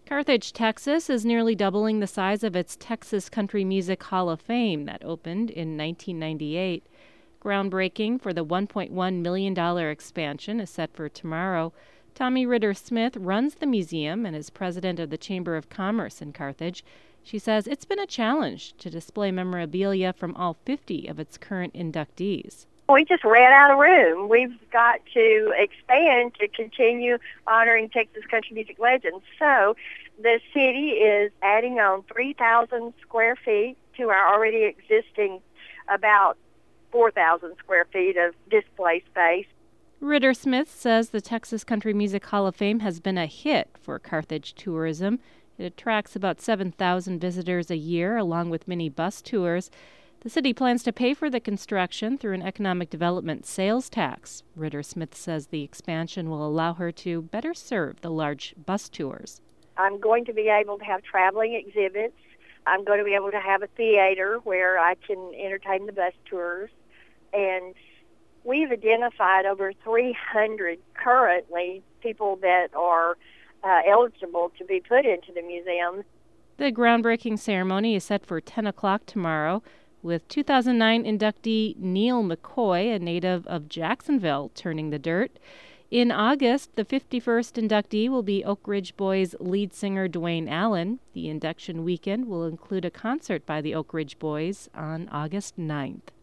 Carthage, Texas is nearly doubling the size of its Texas Country Music Hall of Fame that opened in 1998. Groundbreaking for the $1.1 million expansion is set for tomorrow. Tommy Ritter Smith runs the museum and is president of the Chamber of Commerce in Carthage. She says it's been a challenge to display memorabilia from all 50 of its current inductees. We just ran out of room. We've got to expand to continue honoring Texas country music legends. So the city is adding on 3,000 square feet to our already existing about 4,000 square feet of display space. Ritter Smith says the Texas Country Music Hall of Fame has been a hit for Carthage tourism. It attracts about 7,000 visitors a year, along with many bus tours. The city plans to pay for the construction through an economic development sales tax. Ritter Smith says the expansion will allow her to better serve the large bus tours. I'm going to be able to have traveling exhibits. I'm going to be able to have a theater where I can entertain the bus tours. And we've identified over 300 currently people that are eligible to be put into the museum. The groundbreaking ceremony is set for 10 o'clock tomorrow, with 2009 inductee Neil McCoy, a native of Jacksonville, turning the dirt. In August, the 51st inductee will be Oak Ridge Boys lead singer Dwayne Allen. The induction weekend will include a concert by the Oak Ridge Boys on August 9th.